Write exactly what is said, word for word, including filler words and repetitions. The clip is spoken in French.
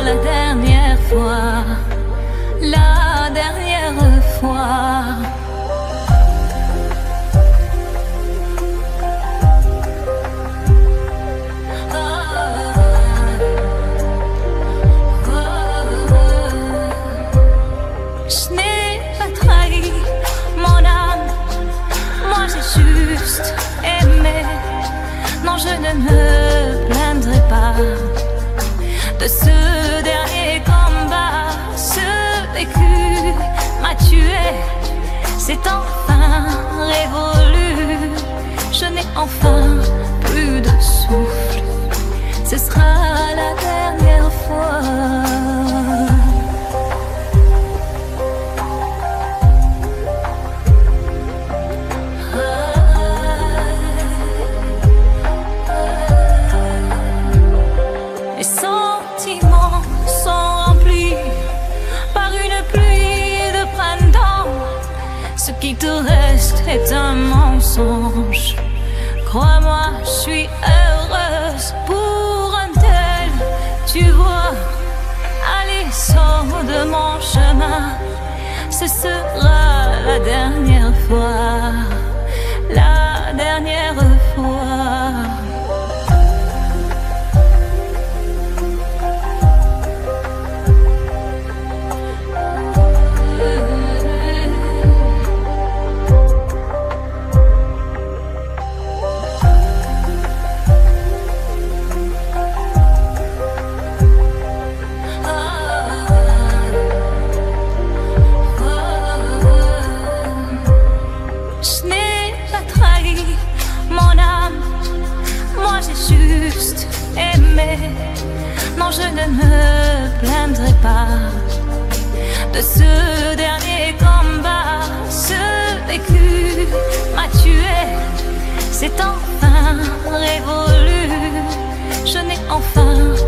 la dernière fois, la dernière fois. Je n'ai pas trahi mon âme, moi j'ai juste aimé. Non, je ne me plaindrai pas de ce dernier combat. Ce vécu m'a tué, c'est enfin révolu. Je n'ai enfin plus de souffle, ce sera la dernière fois. Les sentiments sont remplis par une pluie de printemps. Ce qui te reste est un mensonge. Crois-moi, je suis heureuse pour un tel. Tu vois, allez, sors de mon chemin. Ce sera la dernière fois, la dernière fois. Je n'ai pas trahi mon âme, moi j'ai juste aimé. Non, je ne me plaindrai pas de ce dernier combat. Ce vécu m'a tué, c'est enfin révolu. Je n'ai enfin